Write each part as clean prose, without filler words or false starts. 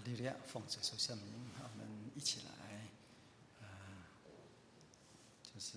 利亚奉主所圣名，我们一起来，就是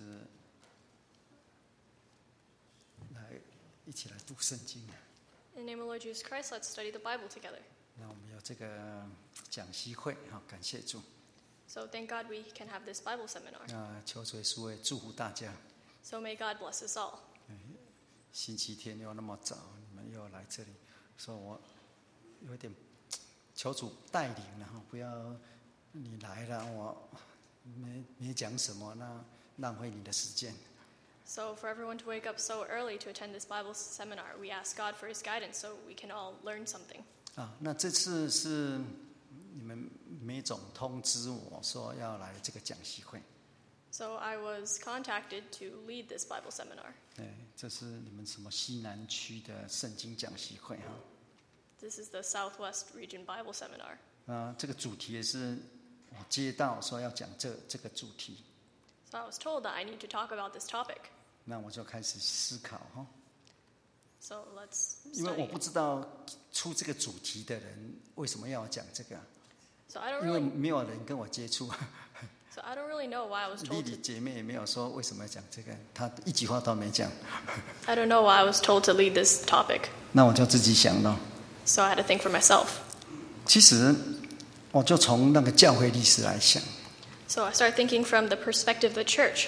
一起来读圣经。 In the name of Lord Jesus Christ, let's study the Bible together. 那我们有这个讲习会，感谢主。 So thank God we can have this Bible seminar. 求主耶稣会祝福大家。 So may God bless us all. 星期天又那么早，你们又来这里，所以我有点求主带领，然后不要你来了，我没讲什么，那浪费你的时间。 So for everyone to wake up so early to attend this Bible seminar, we ask God for His guidance so we can all learn something. 那这次是你们梅总通知我说要来这个讲习会。 So I was contacted to lead this Bible seminar. 这是你们什么西南区的圣经讲习会哈。 This is the Southwest Region Bible Seminar. 这个主题也是我接到说要讲这个主题。 So I was told that I need to talk about this topic. 那我就开始思考哈。 So let's 因为我 study 不知道出这个主题的人为什么要讲这个， So I don't 因为 really 没有人跟我接触。 So I don't really know why I was 丽 told 丽 to 姐妹也没有说为什么要讲这个，她一句话都没讲。 I don't know why I was told to lead this topic. 那我就自己想了。 So I had to think for myself. 其实我就从那个教会历史来想， So I started thinking from the perspective of the church.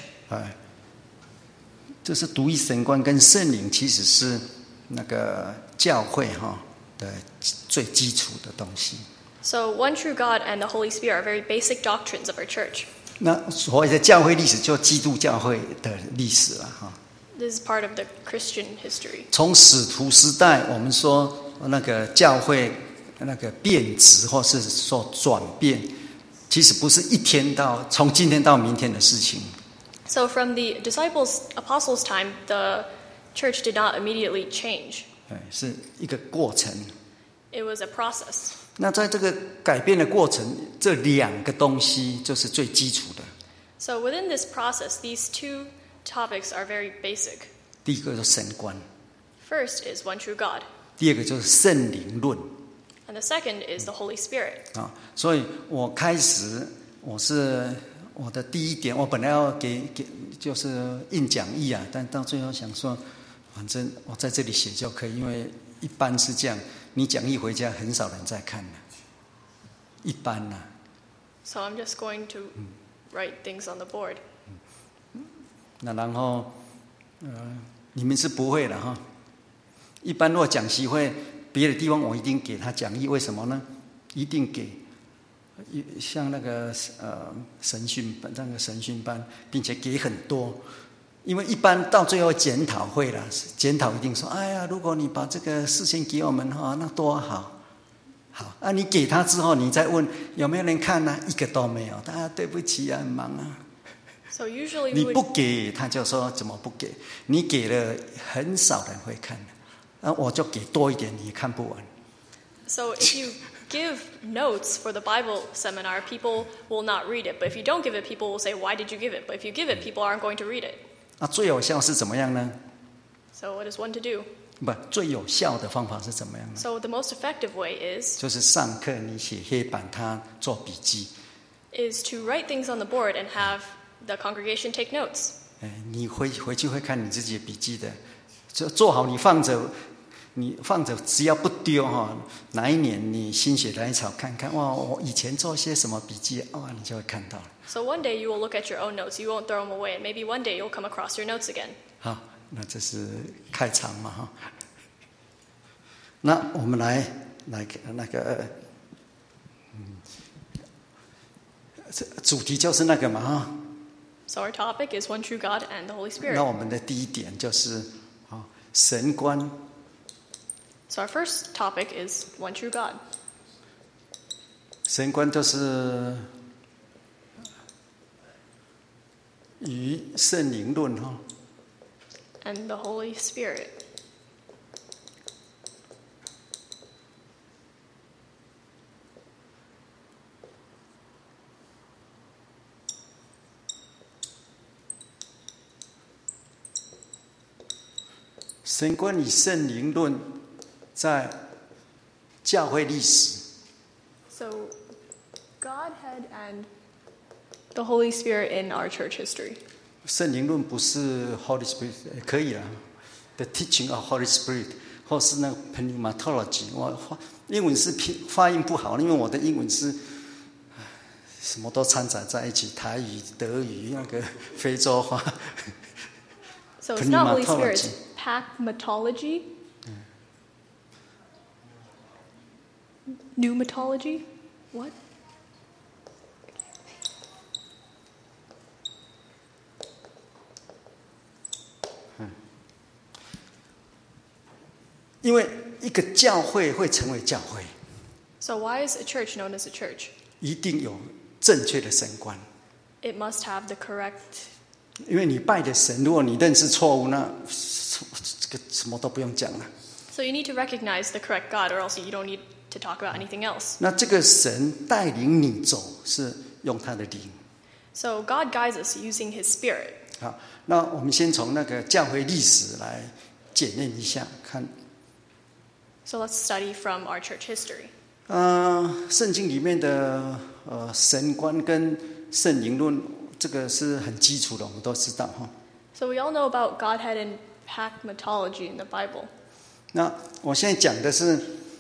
就是独一神观跟圣灵其实是那个教会的最基础的东西。 So one true God and the Holy Spirit are very basic doctrines of our church. 那所谓的教会历史，就基督教会的历史了哈。 This is part of the Christian history. 从使徒时代，我们说那个教会那个变质或是说转变，其实不是从今天到明天的事情。 So from the apostles' time, the church did not immediately change. 是一个过程。 It was a process. 那在这个改变的过程，这两个东西就是最基础的。 So within this process, these two topics are very basic. 第一个就是神观， First is one true God, 第二个就是圣灵论 and the second is the Holy Spirit. 所以我开始我的第一点，我本来要给就是印讲义啊，但到最后想说，反正我在这里写就可以，因为一般是这样，你讲义回家很少人在看的，一般啦。 So I'm just going to write things on the board. 那然后你们是不会的哈。一般如果讲习会，别的地方我一定给他讲义，为什么呢？一定给。像那个神训班，并且给很多，因为一般到最后检讨会了，检讨一定说：“哎呀，如果你把这个事情给我们那多好。”好，你给他之后，你再问有没有人看呢？一个都没有，大家对不起啊，很忙啊。 So usually 你不给，他就说怎么不给？你给了，很少人会看的，我就给多一点，你也看不完。 So if you give notes for the Bible seminar, people will not read it. But if you don't give it, people will say, "Why did you give it?" But if you give it, people aren't going to read it. 最有效是怎么样呢？ So what is one to do? 最有效的方法是怎么样呢？ So the most effective way is 就是上课你写黑板，他做笔记。 to write things on the board and have the congregation take notes. 你回去会看你自己的笔记的，就做好你放着，只要不丢哪一年你心血来潮看看，哇，我以前做些什么笔记，你就会看到了。 So one day you will look at your own notes. You won't throw them away. And maybe one day you'll come across your notes again. 好，那这是开场嘛那我们来那个，主题就是那个嘛 So our topic is one true God and the Holy 那 Spirit. 我们的第一点就是神观。 So our first topic is one true God. 神观就是与圣灵论 And the Holy Spirit. 神观与圣灵论在教会历史 So, Godhead and the Holy Spirit in our church history. 圣灵论不是 Holy Spirit 可以啊 ，The teaching of Holy Spirit 或是那个 pneumatology， 我英文是发音不好，因为我的英文是什么都掺杂在一起，台语、德语、那个非洲话。 So it's not Holy Spirit, it's Pneumatology. Pneumatology? What? 因为一个教会会成为教会， So why is a church known as a church? 一定有正确的神观。 It must have the correct. 因为你拜的神，如果你认识错误，那这个什么都不用讲了。 So you need to recognize the correct God, or else you don't need to talk about anything else. 那这个神带领你走，是用他的灵。 So God guides us using His Spirit. 好，那我们先从那个教会历史来检验一下，看。 So let's study from our church history. 圣经里面的神观跟圣灵论，这个是很基础的，我们都知道哈。 So we all know about Godhead and Pneumatology in the Bible. 那我现在讲的是，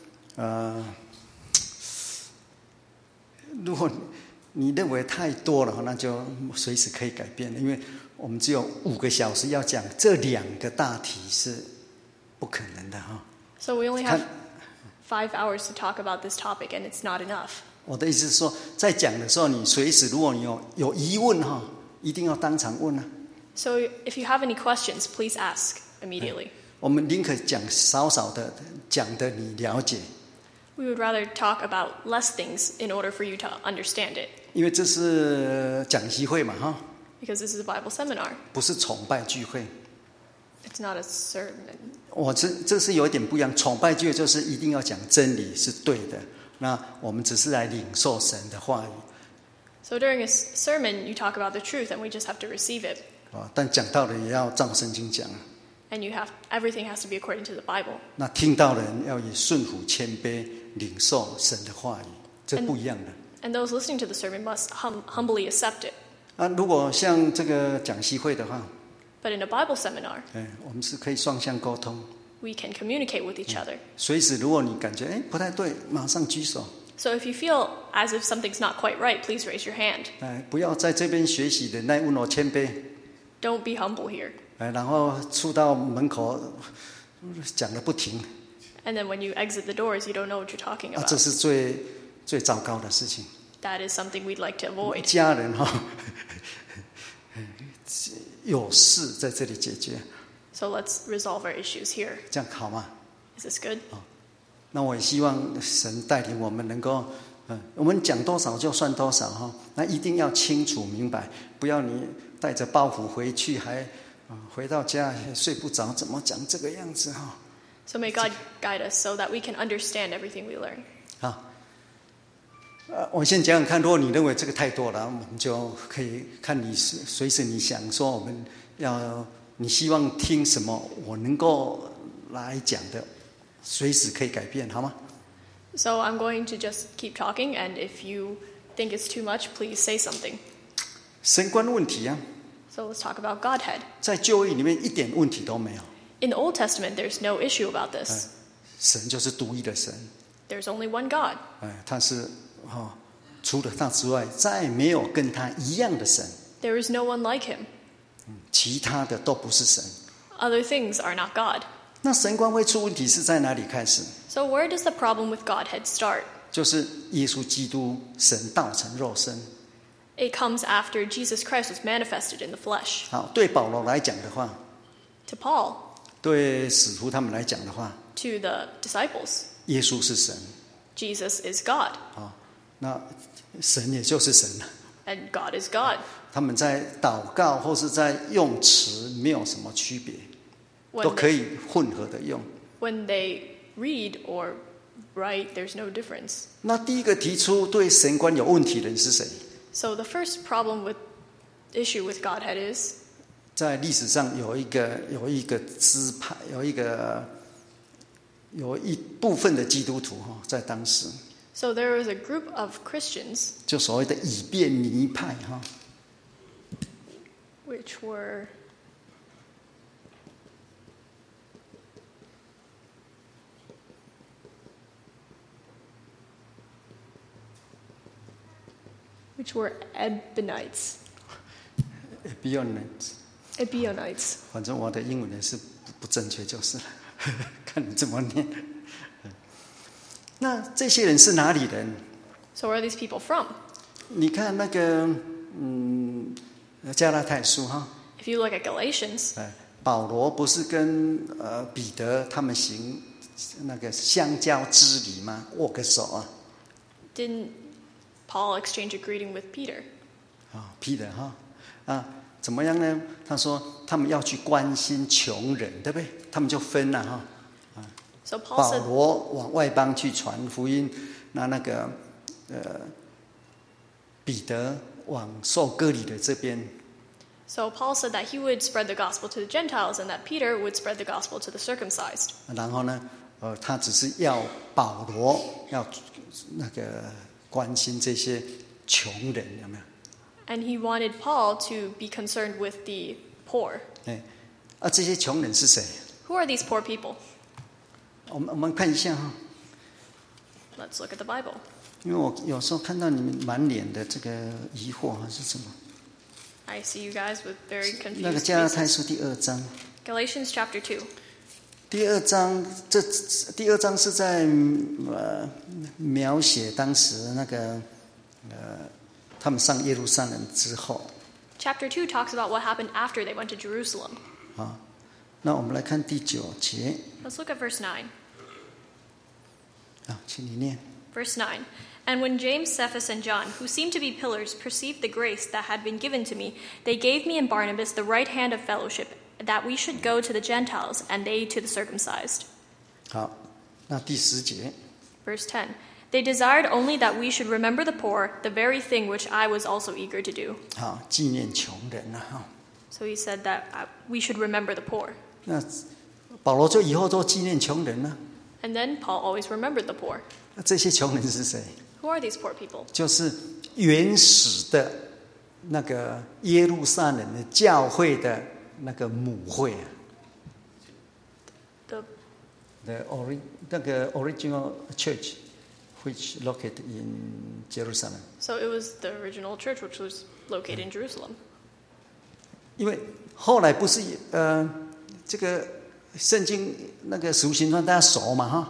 如果你认为太多了，那就随时可以改变了，因为我们只有5个小时要讲这2个大题是不可能的哈。 So we only have 5 hours to talk about this topic, and it's not enough. 我的意思是说，在讲的时候，你随时如果你有疑问哈，一定要当场问啊。 So if you have any questions, please ask immediately. 我们宁可讲少少的，讲的你了解。 We would rather talk about less things in order for you to understand it. 因为这是讲习会嘛哈， Because this is a Bible seminar. 不是崇拜聚会。 It's not a sermon. 这是有一点不一样，崇拜聚会就是一定要讲真理是对的，那我们只是来领受神的话语。 So during a sermon, you talk about the truth, and we just have to receive it. 但讲道的也要照圣经讲。 And everything has to be according to the Bible. 那听到的人要以顺服谦卑领受神的话语，这不一样的。 And those listening to the sermon must humbly accept it. 如果像这个讲习会的话， But in a Bible seminar, 我们是可以双向沟通。 we can communicate with each other. 随时如果你感觉不太对，马上举手。 So if you feel as if something's not quite right, please raise your hand. 不要在这边学习的耐温柔谦卑。 Don't be humble here. 然后出到门口讲得不停。 And then when you exit the doors, you don't know what you're talking about. 这是最糟糕的事情。 That is something we'd like to avoid. 家人有事在这里解决。 So let's resolve our issues here. 这样好吗？ Is this good? 那我也希望神带领我们能够，我们讲多少就算多少哈。那一定要清楚明白，不要你带着包袱回去，还回到家睡不着，怎么讲这个样子哈？ So may God guide us so that we can understand everything we learn. 好，我先讲讲看，如果你认为这个太多了，我们就可以看你随时你想说，我们你希望听什么，我能够来讲的，随时可以改变，好吗？ So I'm going to just keep talking, and if you think it's too much, please say something. 神观问题啊， So let's talk about Godhead. 在旧约里面一点问题都没有。 In the Old Testament, there's no issue about this. 神就是独一的神， There's only one God. 他是除了他之外，再没有跟他一样的神， There is no one like him. 其他的都不是神。 Other things are not God. 那神观会出问题是在哪里开始？ So where does the problem with Godhead start? 就是耶稣基督神道成肉身。 It comes after Jesus Christ was manifested in the flesh. 好，对保罗来讲的话， To Paul, 对使徒他们来讲的话， to the disciples, 耶稣是神 Jesus is God, 那神也就是神了。 and God is God. 他们在祷告或是在用词没有什么区别，都 When 可以混合的用。 when they read or write, there's no difference. 那第一个提出对神观有问题的人是谁？ So the first issue with Godhead is 在历史上有一个支派，有一部分的基督徒在当时。 So there was a group of Christians 就所谓的以便尼派 which were Ebionites. Ebionites. 反正我的英文也是不正确就是了，看你怎么念。那这些人是哪里人？ So where are these people from? 你看那个加拉太书 If you look at Galatians, 保罗不是跟彼得他们行那个相交之礼吗？握个手 didn't Paul exchange a greeting with Peter? Peter 怎么样呢？他说他们要去关心穷人，对不对？他们就分了 So Paul 保 said, 罗往外邦去传福音，那个彼得往受割礼的这边。 So Paul said that he would spread the gospel to the Gentiles and that Peter would spread the gospel to the circumcised. 然后呢，他只是要保罗要那个关心这些穷人，有没有？ And he wanted Paul to be concerned with the poor. 这些穷人是谁？ Who are these poor people? 我们看一下 Let's look at the Bible. 因为我有时候看到你们满脸的这个疑惑还是什么？ I see you guys with very 那个 confused 加拉太 faces. 书第2章。 Galatians chapter 2. 第二章是在描写当时那个他们上耶路撒冷之后。 Chapter 2 talks about what happened after they went to Jerusalem. 那我们来看第9节。 Let's look at verse 9. 请你念。 Verse 9. And when James, Cephas, and John, who seemed to be pillars, perceived the grace that had been given to me, they gave me and Barnabas the right hand of fellowship, that we should go to the Gentiles, and they to the circumcised. 好，那第10节。 Verse 10. They desired only that we should remember the poor, the very thing which I was also eager to do. 好，纪念穷人 So he said that we should remember the poor. 那保罗就以后都纪念穷人了。 And then Paul always remembered the poor. 那这些穷人是谁？ Who are these poor people? 就是原始的那个耶路撒冷的教会的那个母会那个 original church which located in Jerusalem. So it was the original church which was located in Jerusalem. 因为后来不是这个圣经那个使徒行传大家熟嘛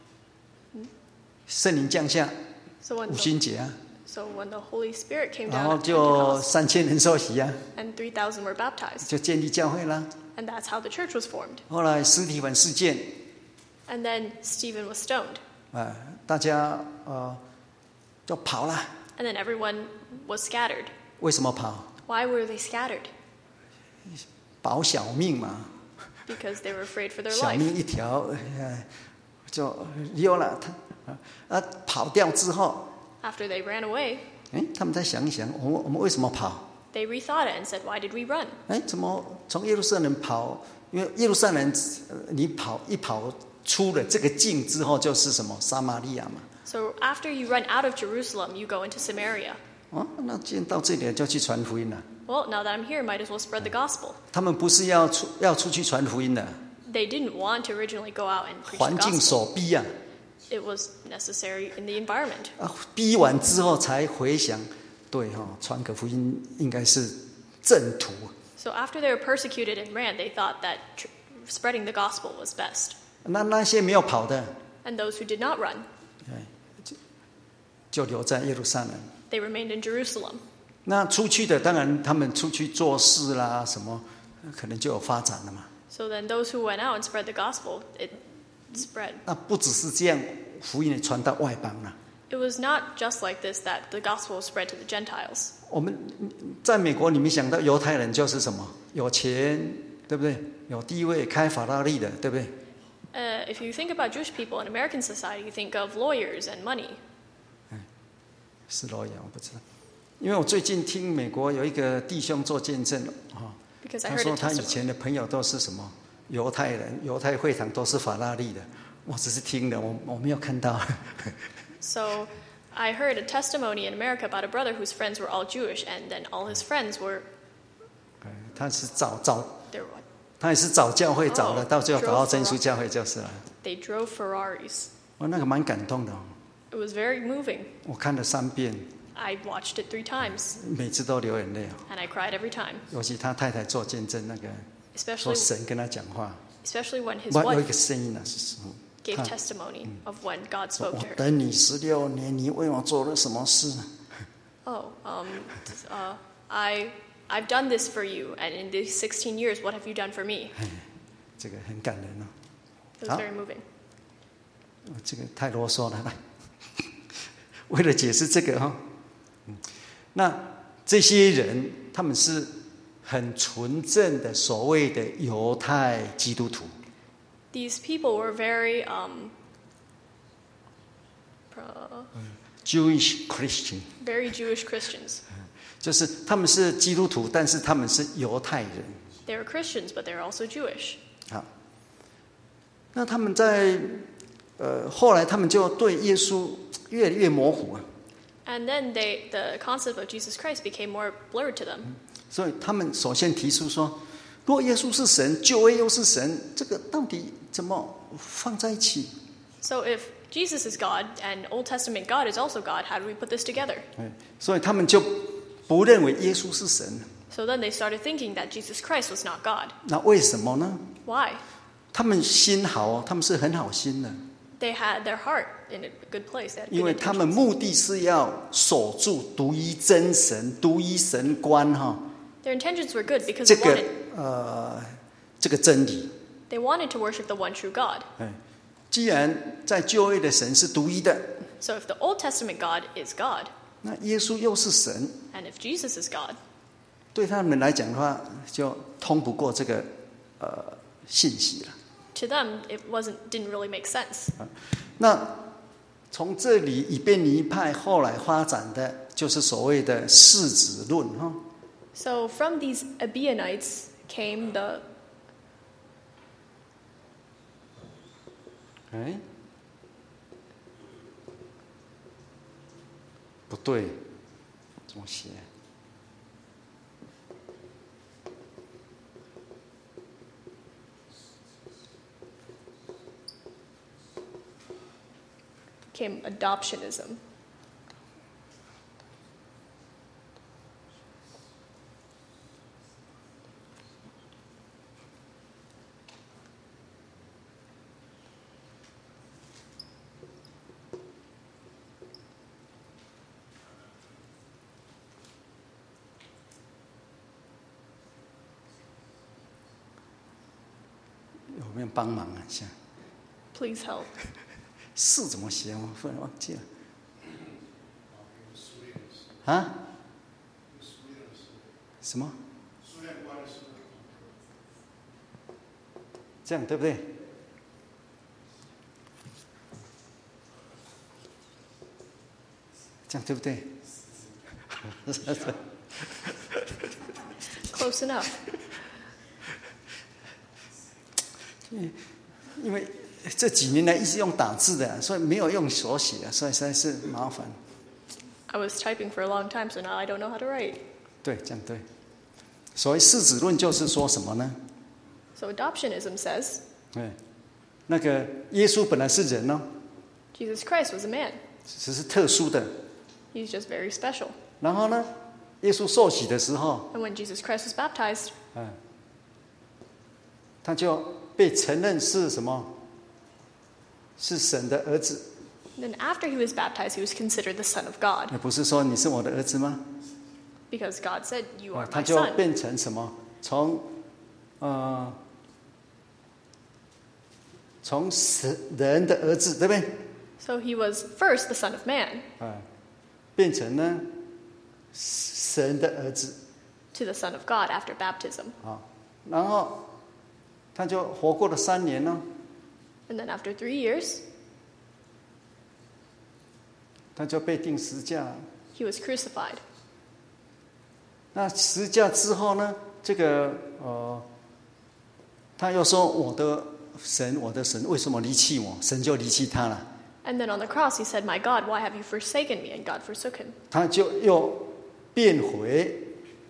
圣灵降下五旬节 So when the Holy Spirit came 然 down 后 at 就 Pentecost, 3000人受洗 and 3,000 were baptized, 就建立教会啦。 and that's how the church was formed. 后来司提反事件 And then Stephen was stoned, 大家就跑了。 and then everyone was scattered. 为什么跑？ Why were they scattered? 保小命嘛， Because they were afraid for their 小 life. 命一条，就溜了。跑掉之后， After they ran away, 他们再想一想，我们为什么跑？ they rethought it and said, why did we run? 怎么从耶路撒冷跑？因为耶路撒冷，你跑出了这个境之后，就是什么撒玛利亚嘛。 So after you run out of Jerusalem, you go into Samaria. 那既然到这里就去传福音了。 Well, now that I'm here, might as well spread the gospel. 他们不是要出去传福音的， They didn't want to originally go out and preach 环 the 境 gospel. 所逼啊。 It was necessary in the environment. 逼完之后才回想，对传个福音应该是正途。 So after they were persecuted and ran, they thought that spreading the gospel was best. 那些没有跑的， And those who did not run, 就留在耶路撒冷。 they remained in Jerusalem. 那出去的，当然他们出去做事啦，什么可能就有发展了嘛。 So then those who went out and spread the gospel, it spread. 那不只是这样，福音也传到外邦了。 It was not just like this that the gospel spread to the Gentiles. 我们在美国，你们想到犹太人就是什么？有钱，对不对？有地位，开法拉利的，对不对？ If you think about Jewish people in American society, you think of lawyers and money. 是罗亚，我不知道，因为我最近听美国有一个弟兄做见证 Because I 他 heard 说 a 他以 testimony. 前的朋友都是什么犹太人，犹太会堂都是法拉利的，我只是听的，我没有看到。 So I heard a testimony in America about a brother whose friends were all Jewish, and then all his friends were 他是 they were 他也是找教会找了， Oh, 到最后 drove 找到真耶稣教会就是了。 they drove Ferraris. 那个蛮感动的哦， It was very moving. 我看了3遍， I watched it 3 times, 每次都流眼泪哦。 and I cried every time. 尤其他太太做见证，那个说 Especially 神跟他讲话， when his 有一个 wife 声音呢，是 gave testimony of when God 说 spoke 我 to her. 等你16年，你为我做了什么事？ Oh, I've done this for you, and in these 16 years, what have you done for me? 这个很感人哦。 It was very moving. 这个太啰嗦了，来，为了解释这个哈，那这些人他们是很纯正的所谓的犹太基督徒。 These people were very Jewish Christian， very Jewish Christians. 就是他们是基督徒，但是他们是犹太人。 They were Christians, but they were also Jewish. 好，那他们在后来他们就对耶稣越来越模糊啊， And then the concept of Jesus Christ became more blurred to them. 所以他们首先提出说，如果耶稣是神，救恩又是神，这个到底怎么放在一起？ So if Jesus is God and Old Testament God is also God, how do we put this together? 所以他们就不认为耶稣是神。 So then they started thinking that Jesus Christ was not God. 那为什么呢？ Why? 他们心好哦，他们是很好心的， They had their heart in a good place. They had 因 good 为他们 intentions. 目的是要守住独一真神、独一神观哈， Their intentions were good because 这 they 个 wanted, 这个真理。 they wanted to worship the one true God. 既然在旧约的神是独一的， So if the Old Testament God is God, 那耶稣又是神， and if Jesus is God, 对他们来讲的话，就通不过这个信息了。 to them it didn't really make sense. 那从这里以便尼派后来发展的就是所谓的世子论哈。 So from these Ebionites came the 哎，不对，怎么写？ came adoptionism. 有没有帮忙一下？ Please help. 是怎么写？我忽然忘记了。啊？什么？这样对不对？这样对不对？ Close enough. 因为这几年来一直用打字的，所以没有用手写的，所以实在是麻烦。 I was typing for a long time, so now I don't know how to write. 对，这样对。所谓世子论就是说什么呢？ So adoptionism says 对，那个耶稣本来是人哦， Jesus Christ was a man. 只是特殊的。 He's just very special. 然后呢，耶稣受洗的时候， And when Jesus Christ was baptized, 他就被承认是什么？是神的儿子。 then after he was baptized, he was considered the Son of God. 也不是说你是我的儿子吗？ Because God said, You are 他 my 就 son. 变成什么？从人的儿子，对不对？ So he was first the Son of Man 变成呢神的儿子 to the Son of God after baptism. 啊，然后他就活过了3年呢， And then after 3 years, 他就被钉十字架。 he was crucified. 那十字架之后呢，这个他又说我的神，我的神为什么离弃我？神就离弃他了。 And then on the cross he said, "My God, why have you forsaken me?" And God forsook him. 他就又变回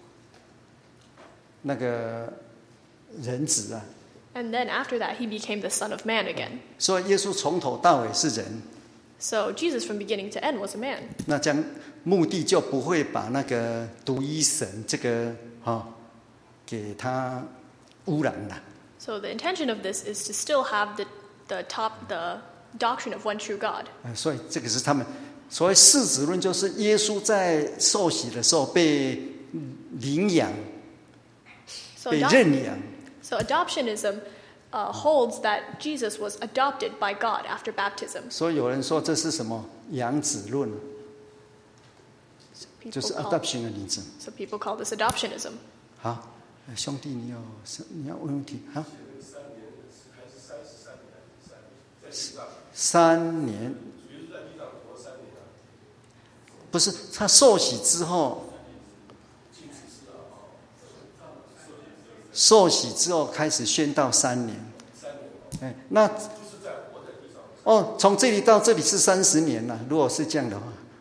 那个人子啊。 And then after that he became the Son of Man again. 所以耶稣从头到尾是人， So Jesus from beginning to end was a man. 那将目的就不会把那个独一神这个给他污染了。 So the intention of this is to still have the doctrine of one true God. 所以这个是他们所谓世子论，就是耶稣在受洗的时候被领养、 So 被认养。 So adoptionism holds that Jesus was adopted by God after baptism. 所以有人说这是什么养子论， 就是 adoption 的例子。 So people call this adoptionism. 好，兄弟，你要问问题好？3年，不是他受洗之后。受洗之后开始宣道3年，那从这里到这里是30年了。如果是这样的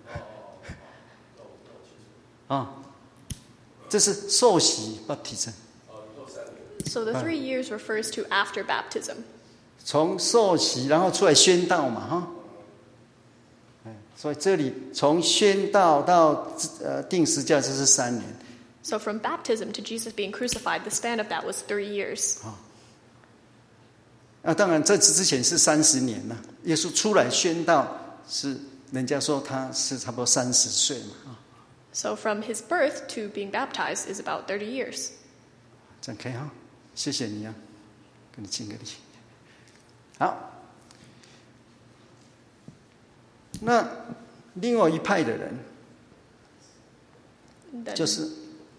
话，这是受洗 baptism。 So the 3 years refers to after baptism. 从受洗然后出来宣道嘛，所以这里从宣道到钉十字架就是3年。 So from baptism to Jesus being crucified, the span of that was 3 years. 当然这之前是30年了。耶稣出来宣道是人家说他是差不多30岁嘛。 So from his birth to being baptized is about 30 years. 这样可以哈，谢谢你啊，给你敬个礼。好，那另外一派的人就是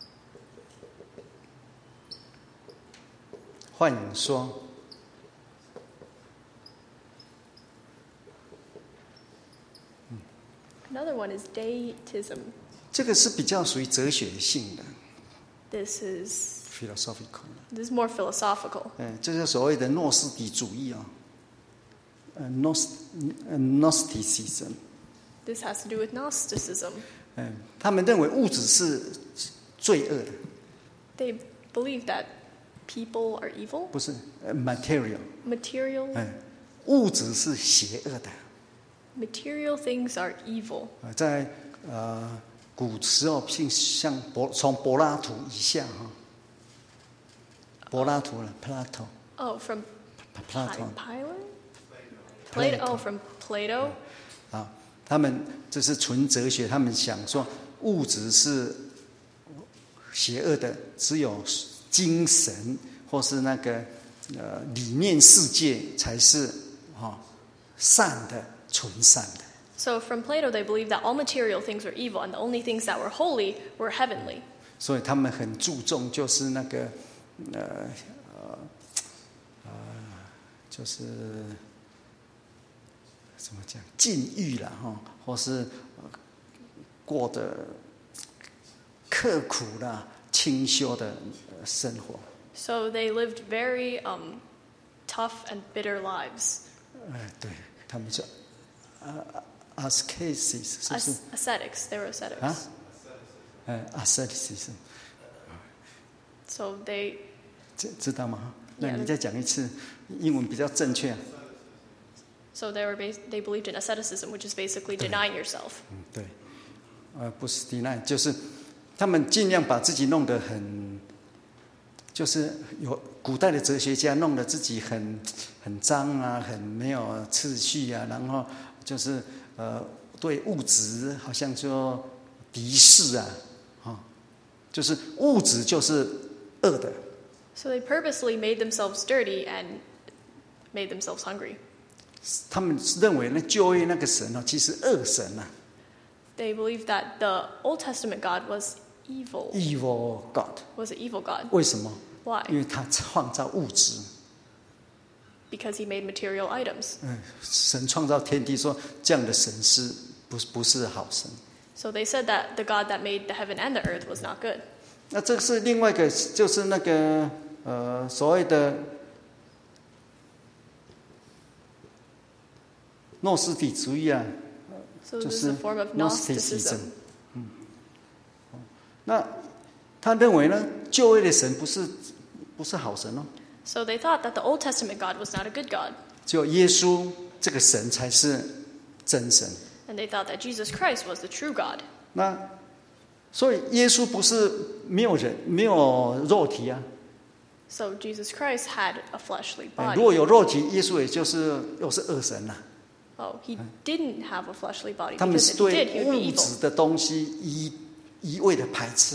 换人说， Another one is deism. 这个是比较属于哲学性的 This is philosophical， more philosophical. 这是所谓的诺斯底主义啊，Gnosticism。 This has to do with Gnosticism. 他们认为物质是罪恶的， They believe that people are evil. 不是material， Material 物质是邪恶的。 things are evil. 在古时候，像从柏拉图以下柏拉图了 ，Plato。 Oh, from Plato。 Plato. Oh, from Plato. 他们这是纯哲学，他们想说物质是邪恶的，只有精神或是那个理念世界才是善的、纯善的。 So from Plato, they believed that all material things were evil, and the only things that were holy were heavenly. 所以他们很注重就是那个就是怎么讲禁欲啦或是过得刻苦啦、清修的生活。 So they lived very tough and bitter lives. 对，他们叫ascetics， 是不是 Ascetics, they were ascetics. asceticism。 So they 知道吗？那你再讲一次，英文比较正确。 So they believed in asceticism, which is basically denying yourself. 对，不是 deny， 就是他们尽量把自己弄得很，就是有古代的哲学家弄得自己很脏啊，很没有秩序啊，然后就是对物质好像就敌视啊，就是物质就是恶的。 So they purposely made themselves dirty and made themselves hungry. 他们认为呢，旧约那个神其实恶神啊。 They believed that the Old Testament God was evil. Evil God. Was an evil God. 为什么？ Why? 因为他创造物质。 Because he made material items. 神创造天地，说这样的神是不是好神？ So they said that the God that made the heaven and the earth was not good. 那这是另外一个，就是那个所谓的诺斯底主义啊， So 就 this is 是 a form of Gnosticism Gnosticism. 那他认为呢，旧约的神不是好神哦， So they thought that the Old Testament God was not a good God. 只有耶稣这个神才是真神。 And they thought that Jesus Christ was the true God. 那所以耶稣不是没有人没有肉体啊， So Jesus Christ had a fleshly 如果 body. 有肉体，耶稣又是恶神呐、 Oh, he didn't have a fleshly body 他们 because 是 if he 对 did, he would be 物 evil. 质的东西一味的排斥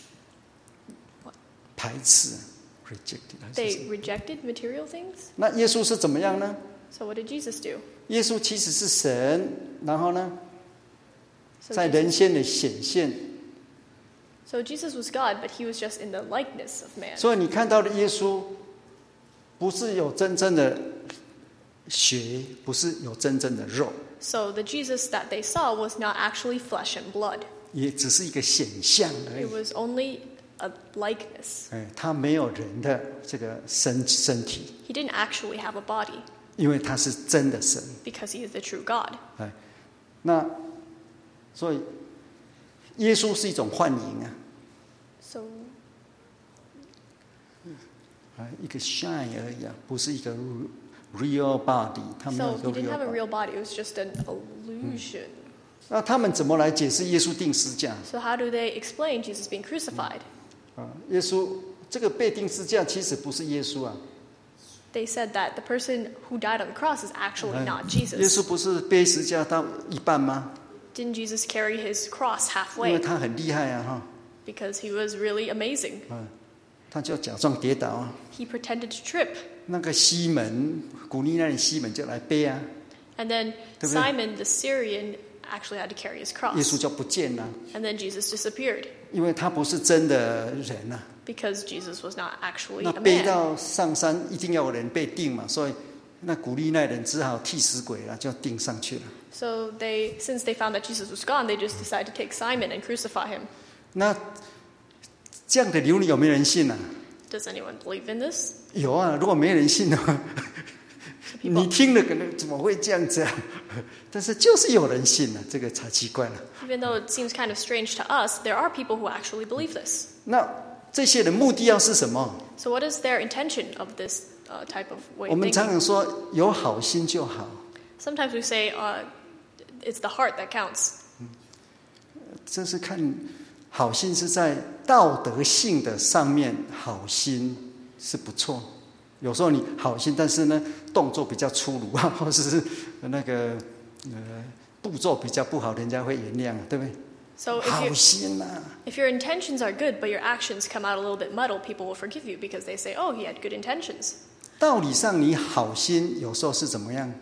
rejected 还是 They 什么 rejected material things. 那耶稣是怎么样呢？ So what did Jesus do? 耶稣其实是神，然后呢， So 在 Jesus, 人间的显现。 so Jesus was God, but he was just in the likeness of man. 所以你看到的耶稣，不是有真正的血，不是有真正的肉， So the Jesus that they saw was not actually flesh and blood. 也只是一个显象而 It 已。 was only a likeness. 他没有人的这个身体， He didn't actually have a body 因为他是真的神。 because he is the true God. 那所以耶稣是一种幻影啊， So 一个 shine 而已啊，不是一个 real body。他没有 So 一个 he didn't have a real real body. It was just an illusion. 那他们怎么来解释耶稣钉十字架？ So how do they explain Jesus being crucified? 耶稣这个被钉十字架其实不是耶稣啊， They said that the person who died on the cross is actually not 耶稣 Jesus. 不是背十字架到一半吗？ Didn't Jesus carry his cross 因为 halfway 他很厉害啊哈， because he was really amazing? 他就假装跌倒啊。 He pretended to trip. 那个西门，古利奈的西门就来背啊， And then 对不对？ Simon the Syrian actually had to carry his 耶稣 cross. 就不见了， And then Jesus disappeared 因为他不是真的人啊。 because Jesus was not actually 那 a 背 man. 到上山一定要有人被钉嘛，所以那古利奈人只好替死鬼了，就钉上去了。 So since they found that Jesus was gone, they just decided to take Simon and crucify him. 那这样的流理有没有人信啊？ Does anyone believe in this? 有啊，如果没人信的话， People, 你听了可能怎么会这样子啊？但是就是有人信了，这个才奇怪了。 even though it seems kind of strange to us, there are people who actually believe this. 那这些人目的要是什么？ So what is their intention of this type of way 我 of 们常 thinking? 常说有好心就好， Sometimes we say it's the heart that counts. 这是看好心是在道德性的上面，好心是不错。有时候你好心，但是呢动作比较粗鲁啊，或者是那个步骤比较不好，人家会原谅，对不对？ So 好心啊， if your intentions are good, but your actions come out a little bit muddled, people will forgive you because they say, oh, he had good intentions. 道理上你好心有时候是怎么样？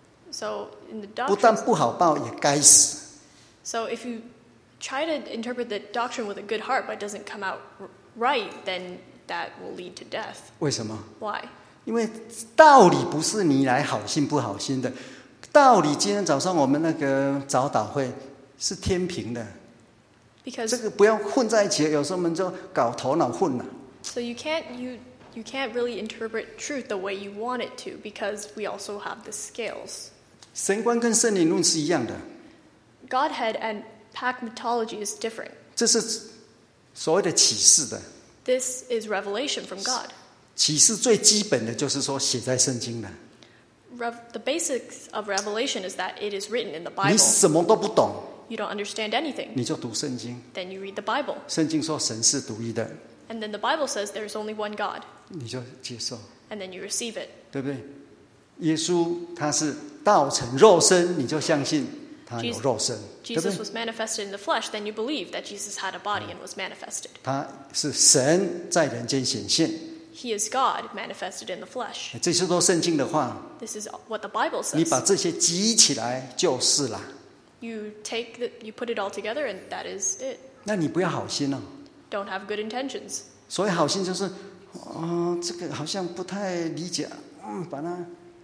So in the 不但 doctrine, 不好报，也该死。 so if you try to interpret the doctrine with a good heart, but it doesn't come out right, then that will lead to death. 为什么？ Why? 因为道理不是你来好心不好心的，道理今天早上我们那个早祷会是天平的， Because 这个不要混在一起，有时候我们就搞头脑混了。 so you can't really interpret truth the way you want it to because we also have the scales. 神观跟圣灵论是一样的， Godhead and pragmatology is different. 这是所谓的启示的。 This is revelation from God. 启示最基本的就是说写在圣经的， The basics of revelation is that it is written in the 你 Bible. 什么都不懂， You don't understand anything, 你就读圣经。 then you read the Bible. 圣经说神是独一的， And then the Bible says there's only one God, 你就接受， and then you receive it. 对不对？耶稣他是道成肉身，你就相信他有肉身，对不 Jesus 对？ was manifested in the flesh, then you believe that Jesus had a body and was manifested. 他是神在人间显现， He is God manifested in the flesh. 这些都圣经的话， This is what the Bible 你把 says. 这些集起来就是啦。 You put it all together, and that is it. 那你不要好心哦， Don't have good intentions. 所谓好心就是，这个好像不太理解，把它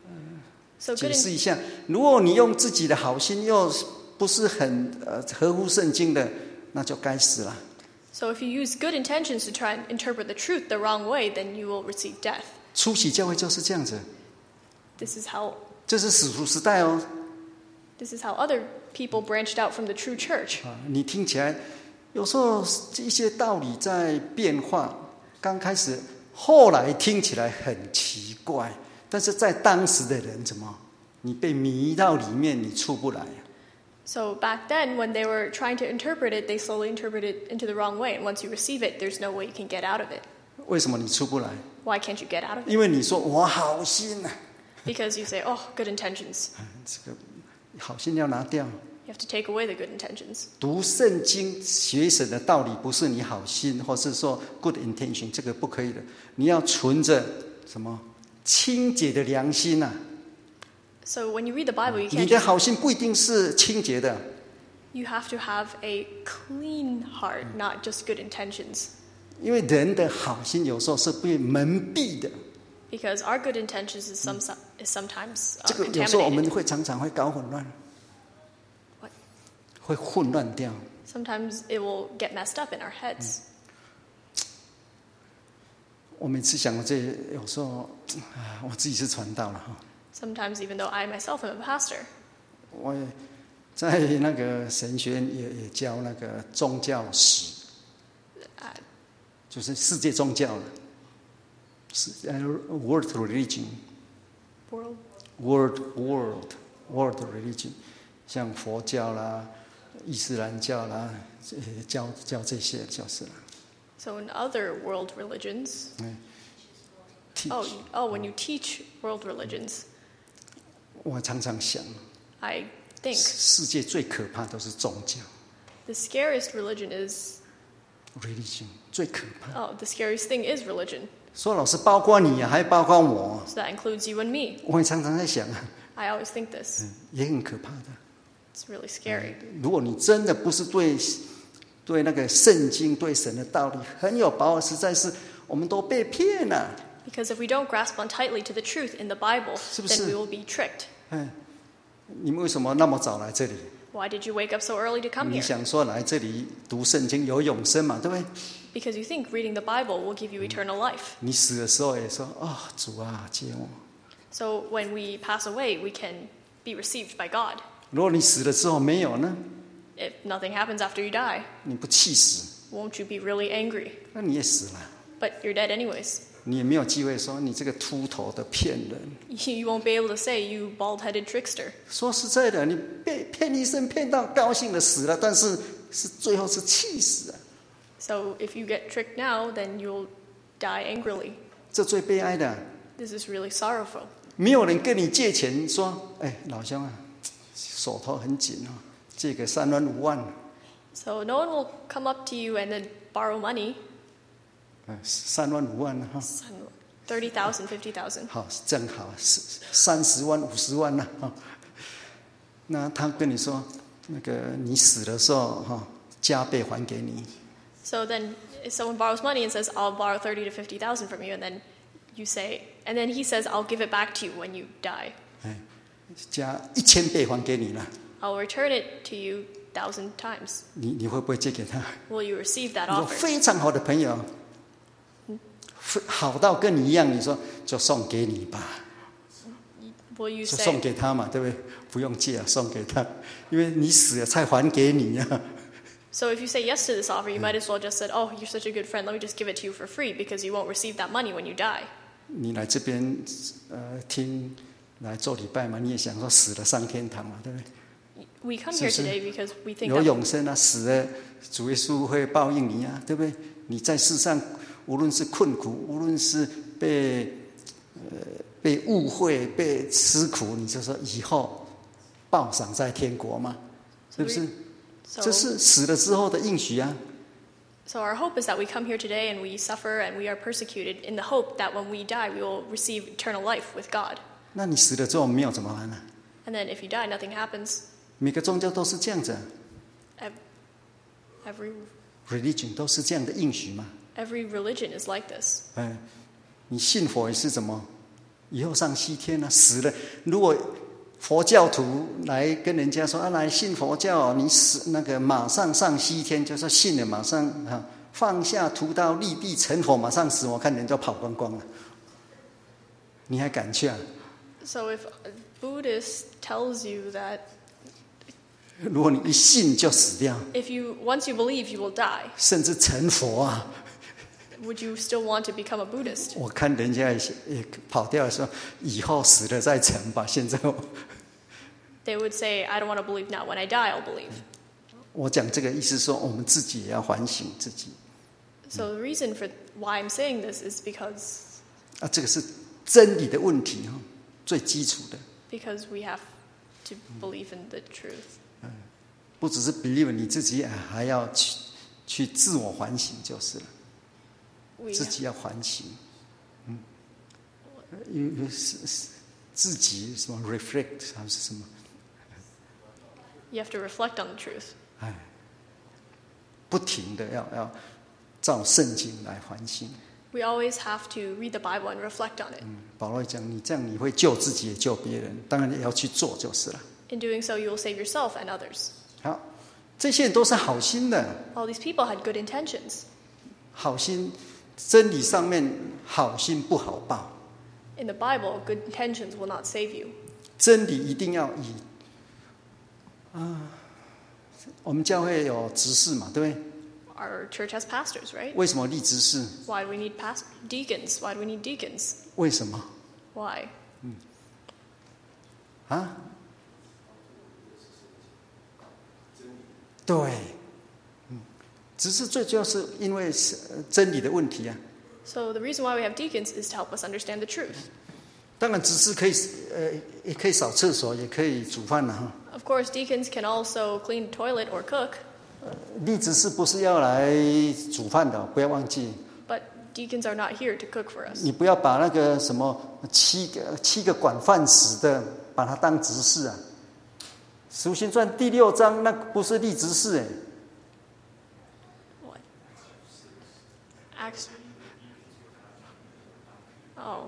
So 解 good 释一下。如果你用自己的好心又不是很合乎圣经的，那就该死了。 So if you use good intentions to try and interpret the truth the wrong way, then you will receive death. 初期教会就是这样子， This is how 这是使徒时代哦。 This is how other people branched out from the true church. 你听起来有时候一些道理在变化，刚开始，后来听起来很奇怪，但是在当时的人怎么？你被迷到里面，你出不来。 So back then, when they were trying to interpret it, they slowly interpreted it into the wrong way. And once you receive it, there's no way you can get out of it. 为什么你出不来？ Why can't you get out of it? 因为你说我好心啊， Because you say, oh, good intentions. 这个好心要拿掉。 You have to take away the good intentions. 读圣经、学神的道理，不是你好心，或是说 good intention， 这个不可以的。你要存着什么清洁的良心啊？ So when you read the Bible, you 你 can't 的 just, 好心不一定是清洁的。 you have to have a clean heart, not just good intentions. 因为人的好心有时候是被蒙蔽的， Because our good intentions is sometimes 这个有时候我们 contaminated. 常常会搞混乱， What? 会混乱掉。 Sometimes it will get messed up in our heads. 我每次想到这些，有时候我自己是传道了哈， Sometimes even though I myself am a pastor, 我也在那个神学院也教那个宗教史，就是世界宗教了，是world religion。 world world religion， 像佛教啦、伊斯兰教啦，教这些就是了。 So in other world religions, teach when you teach world religions, 我常常想， I think 世界最可怕都是宗教 the scariest religion is, religion 最可怕。 the scariest thing is religion. 说老师，包括你啊，还包括我， So that includes you and me. 我也常常在想啊， I always think this. 也很可怕的。 It's really scary. 如果你真的不是对那个圣经、对神的道理很有把握，实在是我们都被骗了。 Because if we don't grasp on tightly to the truth in the Bible, 是不是？ then we will be tricked. 你们为什么那么早来这里？ Why did you wake up so early to come 你 here? 想说来这里读圣经有永生嘛，对不对？ Because you think reading the Bible will give you eternal life. 你死的时候也说主啊接我。 So when we pass away, we can be received by God. 如果你死了之后没有呢？ If nothing happens after you die, 你不气死， won't you be really angry? 那你也死了， But you're dead anyways. 你也没有机会说你这个秃头的骗人。 You won't be able to say, you bald-headed trickster. 说实在的，你被骗一生骗到高兴的死了，但是最后是气死啊！ So if you get tricked now, then you'll die angrily. 这最悲哀的。 This is really sorrowful. 没有人跟你借钱说，老兄啊，手头很紧借个3万5万。 So no one will come up to you and then borrow money. 3万5万哈， 30,000, 50,000. 好，正好30万50万了哈。那他跟你说，那个你死的时候加倍还给你。 So then if someone borrows money and says, I'll borrow 30 to 50,000 from you, and then you say, and then he says, I'll give it back to you when you die. 加1000倍还给你了。 I'll return it to you 1,000 times. 你会不会借给他？ Will you receive that 你说 offer? 非常好的朋友，好到跟你一样，你说就送给你吧， Will you 就 say, 送给他嘛，对不对？不用借啊，送给他，因为你死了才还给你呀。 so if you say yes to this offer, you might as well just said, oh, you're such a good friend, let me just give it to you for free because you won't receive that money when you die. 你来这边听来做礼拜嘛，你也想说死了上天堂嘛，对不对？ We come here today because we think 有 that 永生啊，死了主耶稣会报应你啊，对不对？你在世上无论是困苦，无论是被误会、被吃苦，你就说以后报赏在天国嘛，是不是？这是死了之后的应许啊。 So our hope is that we come here today and we suffer and we are persecuted in the hope that when we die, we will receive eternal life with God. 那你死了之后没有怎么办呢？ And then if you die, nothing happens. 每个宗教都是这样子 ，religion 都是这样的应许嘛。 Every religion is like this. 你信佛也是怎么？以后上西天啊，死了。如果佛教徒来跟人家说来信佛教，你死那个马上上西天，就说信了马上放下屠刀立地成佛，马上死。我看人都跑光光了，你还敢去啊？ So if a Buddhist tells you that 如果你一信就死掉， once you believe, you will die. 甚至成佛啊！ Would you still want to become a Buddhist? 我看人家也跑掉的时候，以后死了再成吧。现在 They would say, I don't want to believe now. When I die, I'll believe. 我讲这个意思说，我们自己也要反省自己 So the reason for why I'm saying this is because 啊，这个是真理的问题哈，最基础的， we have to believe in the truth. 不只是 believe 你自己，还要去自我反省就是了， We 自己要反省，有自己什么 reflect 还是什么？ You have to reflect on the truth. 不停的要照圣经来反省。 We always have to read the Bible and reflect on it. 保罗讲，你这样你会救自己也救别人，当然也要去做就是了。 In doing so, you will save yourself and others. 好，这些人都是好心的， All these people had good intentions. 好心真理上面好心不好报， In the Bible, good intentions will not save you. 真理一定要以我们教会有执事嘛，对不对？ Our church has pastors, right? 为什么立执事？ Why do we need deacons? Why do we need deacons? 为什么 Why? 啊？对，执事最主要是因为真理的问题啊。 So the reason why we have deacons is to help us understand the truth. 当然，执事可以也可以扫厕所，也可以煮饭了哈。 Of course, deacons can also clean the toilet or cook, 立执事不是要来煮饭的，不要忘记。 but deacons are not here to cook for us. 你不要把那个什么七个管饭食的，把它当执事啊。使徒行传第6章那不是立执事哎， What? Acts. Oh.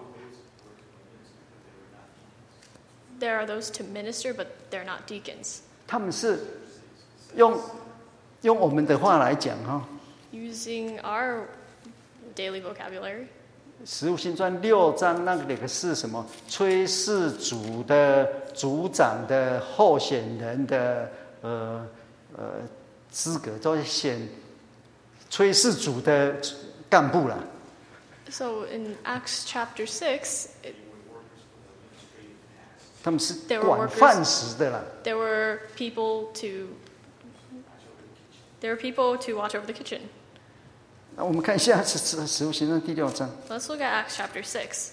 There are those to minister, but they're not deacons. 他们是用我们的话来讲哈， Using our daily vocabulary. 使徒行传6章那个是什么？炊事组的组长的候选人的资格，都是选炊事组的干部啦。 So in Acts chapter 6, 他们是管饭食的啦。 there were people to watch over the kitchen. 那我们看一下使徒行传第6章。 Let's look at Acts chapter 6.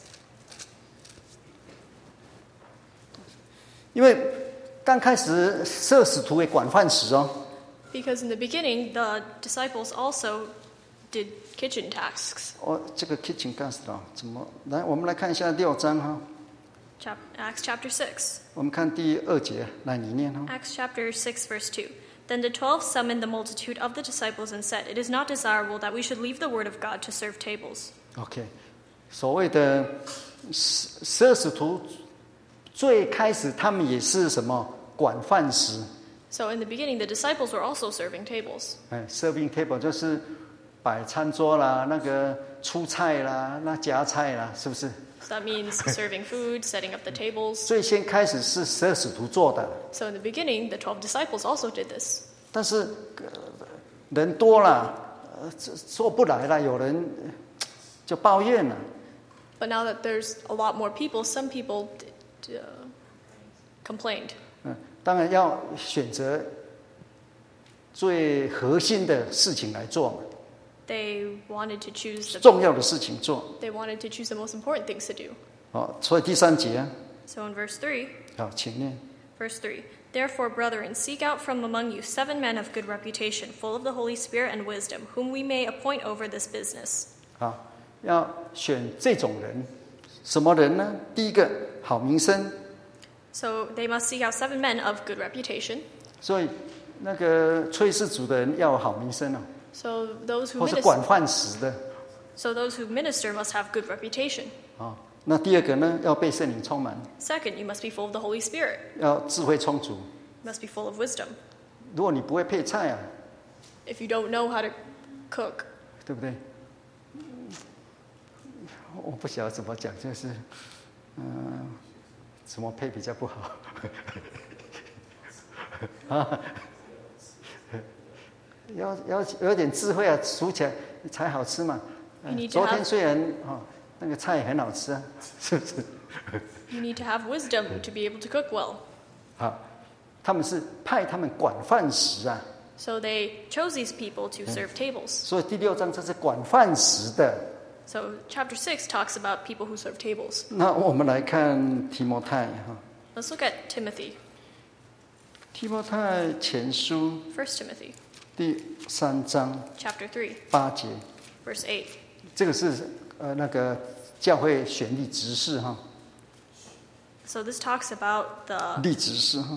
因为刚开始设使徒也管饭食哦， Because in the beginning, the disciples also did kitchen tasks. 这个 kitchen 干什么？怎么来？我们来看一下6章哈。 Acts chapter 6. 我们看第2节，来你念哈。 Acts chapter 6, verse 2. Then the 12 summoned the multitude of the disciples and said, It is not desirable that we should leave the word of God to serve tables. OK， 所谓的12使徒，最开始他们也是什么管饭食？ So in the beginning, the disciples were also serving tables. serving table 就是摆餐桌啦，那个出菜啦，那夹菜啦，是不是？ So that means serving food, setting up the tables. 最先开始是12使徒做的， So in the beginning, the 12 disciples also did this. 但是人多了，做不来了，有人就抱怨了。 But now that there's a lot more people, some people complained. 当然要选择最核心的事情来做嘛， They wanted to choose 重要的事情做。 they wanted to choose the most important things to do. 好，所以第3节， So in verse 3, 好，请念。 verse 3, Therefore, brethren, seek out from among you 7 men of good reputation, full of the Holy Spirit and wisdom, whom we may appoint over this business. 好，要选这种人，什么人呢？第一个好名声， So they must seek out 7 men of good reputation. 所以那个炊事组的人要有好名声哦， So those who 或是管 minister, 饭食的 must have good reputation. 啊。那第二个呢，要被圣灵充满， Second, you must be full of the Holy Spirit. 要智慧充足。 You must be full of wisdom. 如果你不会配菜啊， If you don't know how to cook, 对不对？我不晓得怎么讲，就是怎么配比较不好。 啊，要有点智慧啊，煮起来才好吃嘛。昨天虽然那个菜很好吃啊，是不是 You need to have wisdom to be able to cook well. 好，他们是派他们管饭食啊。 So they chose these people to serve tables. 所以第6章这是管饭食的。 So chapter 6 talks about people who serve tables. 那我们来看提摩太哈。 Let's look at Timothy. 提摩太前书 1 Timothy 第3章 chapter 3, 8节， verse 8. 这个是那个教会选立执事哈， So this talks about 立执事哈。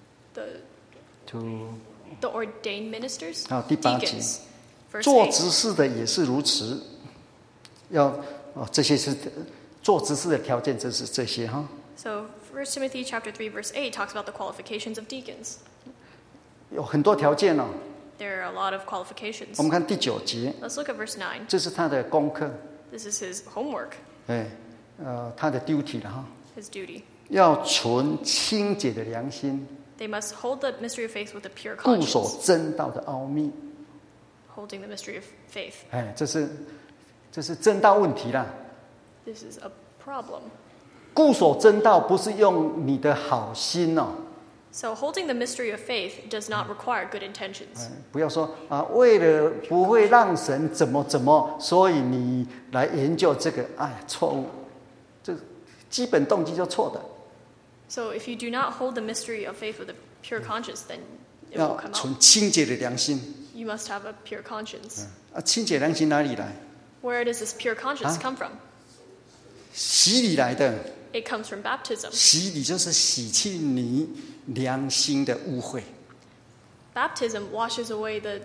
the ordained ministers, 好，第8节， deacons. Verse 做 8. 执事的也是如此，这些是做执事的条件，就是这些哈。 So 1 Timothy chapter 3, verse 8 talks about the qualifications of deacons. 有很多条件哦。 There are a lot of qualifications. 我们看第9节， Let's look at verse 9. 这是他的功课， This is his homework, 他的 duty 了哈。 his duty. 要存清洁的良心， They must hold the mystery of faith with a pure 固守 conscience. 真道的奥秘。 Holding the mystery of faith. 这是真道问题啦。 This is a problem. 固守真道不是用你的好心哦。 So holding the mystery of faith does not require good intentions. 不要说为了不会让神怎么，所以你来研究这个，错误，这基本动机就错的。 So if you do not hold the mystery of faith with a pure conscience, then it will 要 come 存 out. 清洁的良心 You must have a pure conscience. 清洁良心哪里来？ Where does this pure conscience Huh? come from? 洗礼来的。 It comes from baptism. 洗礼就是洗去你良心的污秽。 Baptism washes away the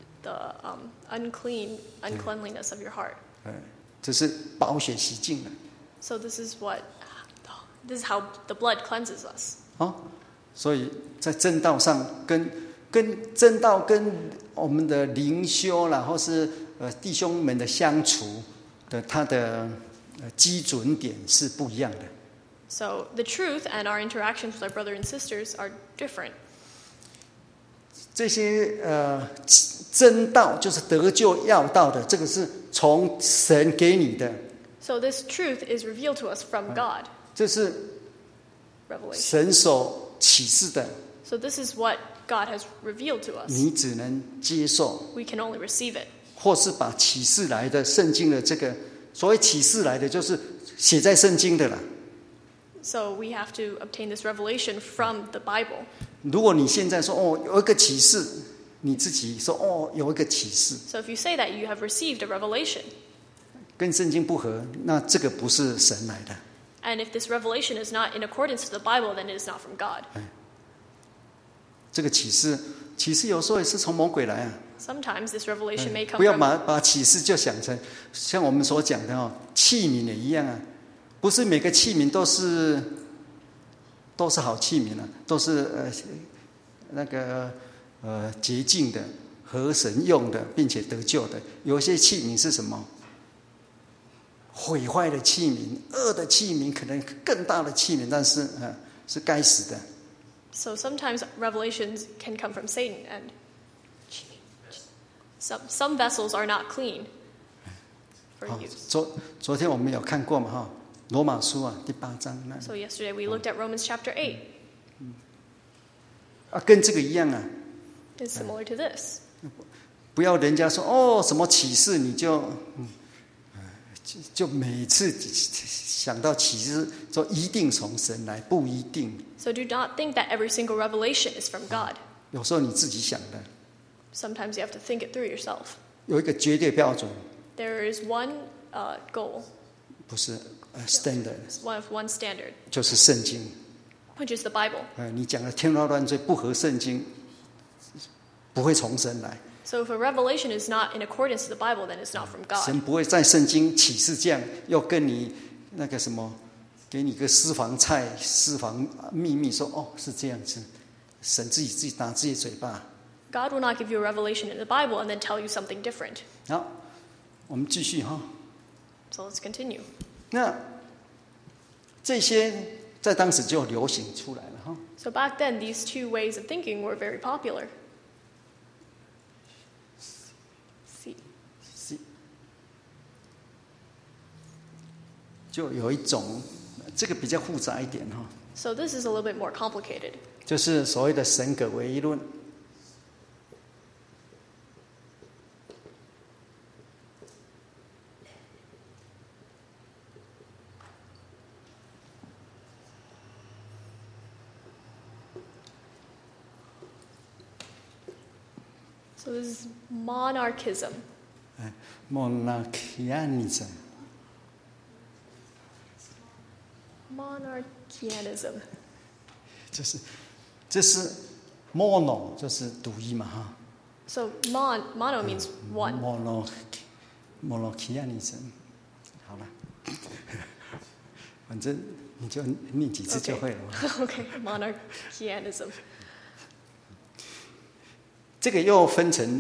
uncleanliness of your heart. 这是宝血洗净了。 So this is how the blood cleanses us. 所以在正道上跟正道跟我们的灵修啦，或是弟兄们的相处的，他的基准点是不一样的。 So the truth and our interactions with our brothers and sisters are different. 这些真道就是得救要道的，这个是从神给你的。 So this truth is revealed to us from God. 这是 Revelation. 神所启示的， So this is what God has revealed to us. 你只能接受， We can only receive it. 或是把启示来的圣经的这个所谓启示来的，就是写在圣经的啦。 So we have to obtain this revelation from the Bible. 如果你现在说有一个启示，你自己说有一个启示， So if you say that you have received a revelation, 跟圣经不合，那这个不是神来的。 and if this revelation is not in accordance to the Bible, then it is not from God. 这个启示有时候也是从魔鬼来啊。 Sometimes this revelation may come 不要 from 把启示就想成像我们所讲的器皿也一样啊，不是每个器皿都是好器皿啊，都是洁净的、合神用的，并且得救的。有些器皿是什么？毁坏的器皿、恶的器皿，可能更大的器皿，但是是该死的。 So sometimes revelations can come from Satan, and some vessels are not clean for use. 昨天我们有看过嘛罗马书啊第8章那 So yesterday we looked at Romans chapter 8. 跟这个一样啊。 It's similar to this. 不要人家说什么启示，你就每次想到启示，说一定从神来，不一定。 So do not think that every single revelation is from God. 有时候你自己想的， Sometimes you have to think it through yourself. 有一个绝对标准， There is one goal, 不是standard， one standard, 就是圣经。 which is the Bible. 你讲的天花乱坠不合圣经，不会从神来。 So if a revelation is not in accordance to the Bible, then it's not from 神 God. 不会在圣经启示这样，又跟你那个什么，给你个私房菜、私房秘密，说是这样子。神自己打自己嘴巴。 God will not give you a revelation in the Bible and then tell you something different. 好，我们继续哈。 So let's continue. 那这些在当时就流行出来了哈。 So back then, these two ways of thinking were very popular. See. 就有一种，这个比较复杂一点哈。 So this is a little bit more complicated. 就是所谓的神格唯一论。 So this is monarchism. Monarchianism. Monarchianism. 这是 mono 就是独一嘛哈。 So mono means one. Monarchianism. 好了，反正你就念几次就会了。 Okay, monarchianism. 这个又分成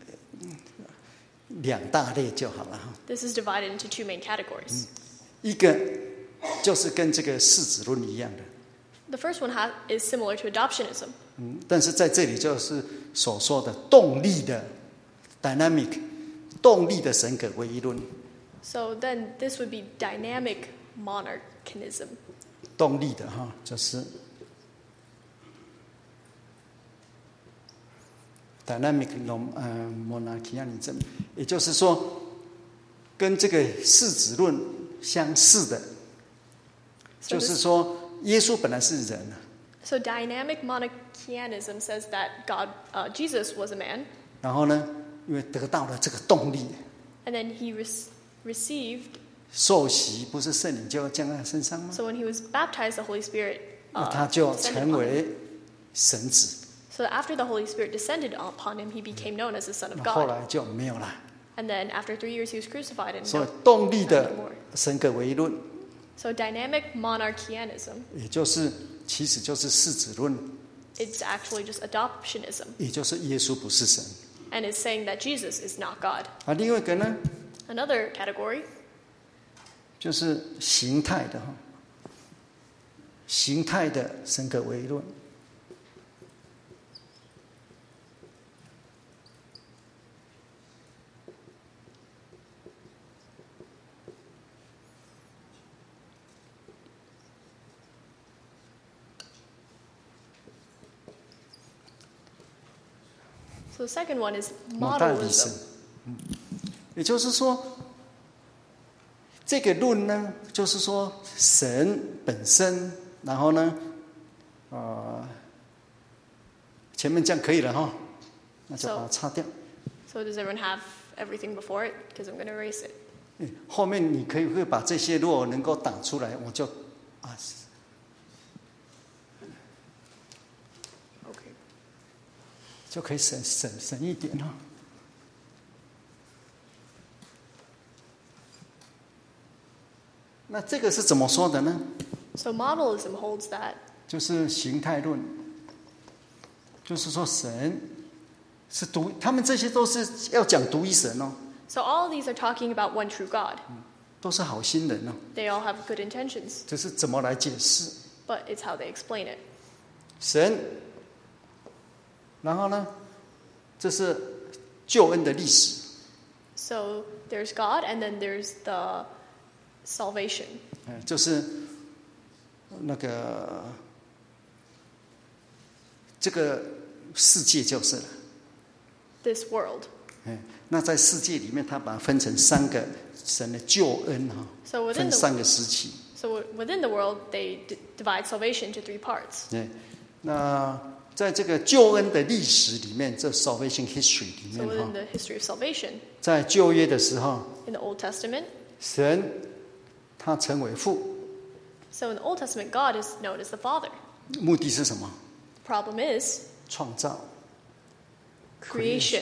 两大类就好了哈。 This is divided into two main categories. 一个就是跟这个世子论一样的。 The first one is similar to adoptionism. 但是在这里就是所说的动力的 dynamic 动力的神格唯一论。 So then this would be dynamic monarchianism. 动力的哈，就是 dynamic monarchianism， 也就是说跟这个世子论相似的，就是说耶稣本来是人啊。 So dynamic monarchianism says that Jesus was a man. 然后呢，因为得到了这个动力 ，and then he received 受洗，不是圣灵就要降在他身上吗？ So when he was baptized, the Holy Spirit 他就 descended 成 upon 为 him. 神子。 So after the Holy Spirit descended upon him, he became known as the Son of 后 God. 来就没有了。 And then after 3 years, he was crucified. And 所以 no, 动力的 not anymore. 神格唯一论， So dynamic monarchianism, 也就是其实就是世子论， it's actually just adoptionism. 也就是耶稣不是神。 And it's saying that Jesus is not God. 另外一个呢， Another category 就是形态的形态的神格唯一论。 So the second one is 莫大理神 modalism. 也就是说，这个论呢，就是说神本身，然后呢，前面这样可以了哈，那就把它擦掉。 So does everyone have everything before it? Because I'm going to erase it. 后面你会把这些如果能够打出来，我就 Okay. 就可以省一点哈。那这个是怎么说的呢？ So modalism holds that 就是形态论，就是说神是独，他们这些都是要讲独一神哦， So all these are talking about one true God. 都是好心人哦， They all have good intentions, 只是怎么来解释 but it's how they explain it. 神。然后呢，这是救恩的历史， So there's God, and then there's the salvation. 就是那个这个世界就是了。 This world. 那在世界里面，他把它分成3个神的救恩哈， So within 分 the 3个时期。 So within the world, they divide salvation into 3 parts. 对，那在这个救恩的历史里面，这 salvation history 里 So 面 within 哈， the history of salvation, 在旧约的时候， in the Old Testament. 神他成为父， So in the Old Testament, God is known as the Father. 目的是什么？ The problem is 创造。 creation.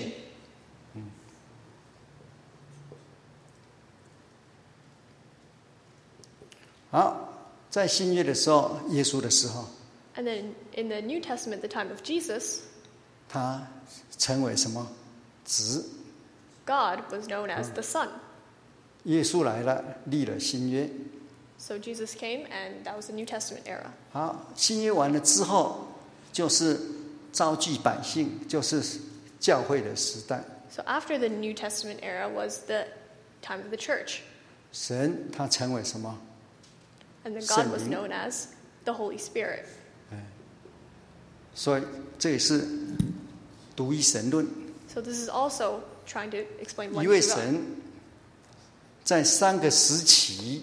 好，在新约的时候，耶稣的时候， And then in the New Testament, the time of Jesus, 他成为什么？子。 God was known as the Son. 耶稣来了，立了新约。 So Jesus came, and that was the New Testament era. 好，新约完了之后，就是召集百姓，就是教会的时代。 So after the New Testament era was the time of the church. 神他成为什么？ And then God was 圣灵。 known as the Holy Spirit. 所以这也是独一神论， So this is also trying to explain one 一位 true God. 神在3个时期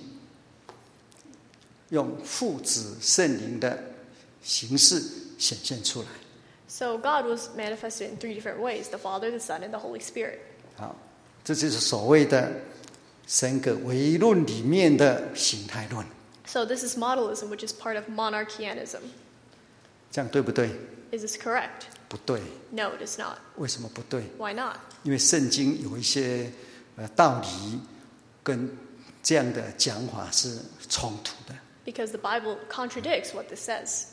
用父子圣灵的形式显现出来。 So God was manifested in 3 different ways: the Father, the Son, and the Holy Spirit. 好，这就是所谓的神格唯论里面的形态论， So this is modalism, which is part of monarchianism. 这样对不对？ Is this correct? 不对。 No, it is not. 为什么不对？ Why not? 因为圣经有一些道理跟这样的讲法是冲突的。 Because the Bible contradicts what this says.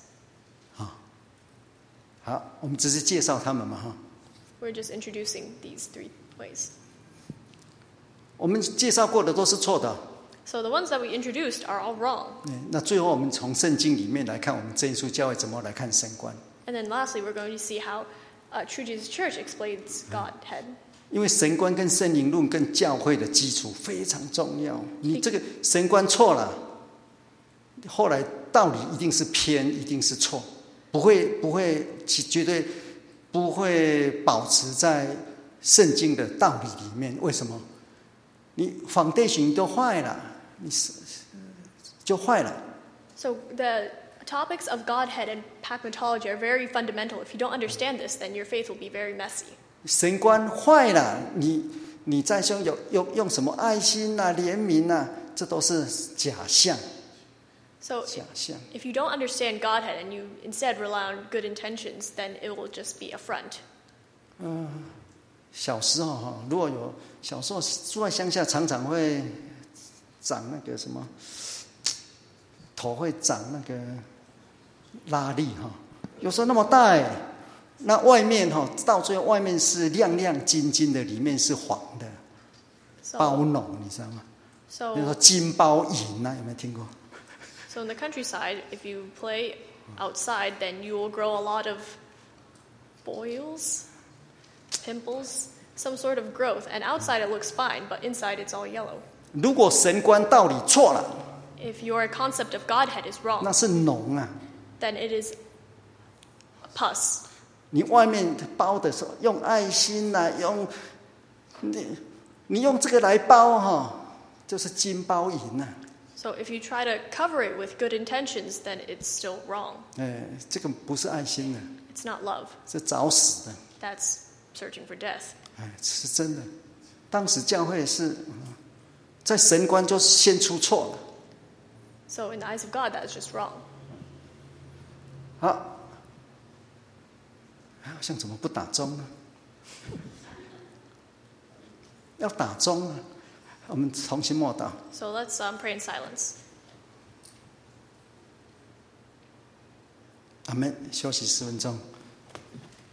好，我们只是介绍他们嘛哈。 We're just introducing these 3 ways. 我们介绍过的都是错的。 So the ones that we introduced are all wrong. 那最后我们从圣经里面来看，我们真耶稣教会怎么来看神观。 And then lastly, we're going to see how True Jesus Church explains Godhead. 因为神观跟圣灵论跟教会的基础非常重要。你这个神观错了，后来道理一定是偏，一定是错，不会绝对不会保持在圣经的道理里面。为什么？你 foundation 都坏了，你就坏了。 So the topics of Godhead and Pactology are very fundamental. If you don't understand this, then your faith will be very messy. 神观坏了，你再说用什么爱心啊、怜悯啊，这都是假象。 So 假象。 if you don't understand Godhead and you instead rely on good intentions, then it will just be a front. 小时候哈，如果有小时候住在乡下，常常会长那个什么，头会长那个拉力哈，有时候那么大哎，那外面哈到最后外面是亮亮晶晶的，里面是黄的，包 So, 脓你知道吗？比如说 so, 金包银啊，有没有听过？ so in the countryside, if you play outside, then you will grow a lot of boils, pimples, some sort of growth. And outside it looks fine, but inside it's all yellow. 如果神观道理错了， If your concept of Godhead is 那 wrong, 是脓啊！ then it is pus. 你外面包的时候用爱心啊，用你用这个来包哈，就是金包银啊！ So if you try to cover it with good intentions, then it's still wrong. 这个不是爱心的， It's not love. 是找死的。 That's searching for death. 是真的。当时教会是在神观就先出错了。 So in the eyes of God, that is just wrong. 好，好像怎么不打钟呢？要打钟啊！我们重新默祷。 So let's pray in silence. 阿们，休息10分钟。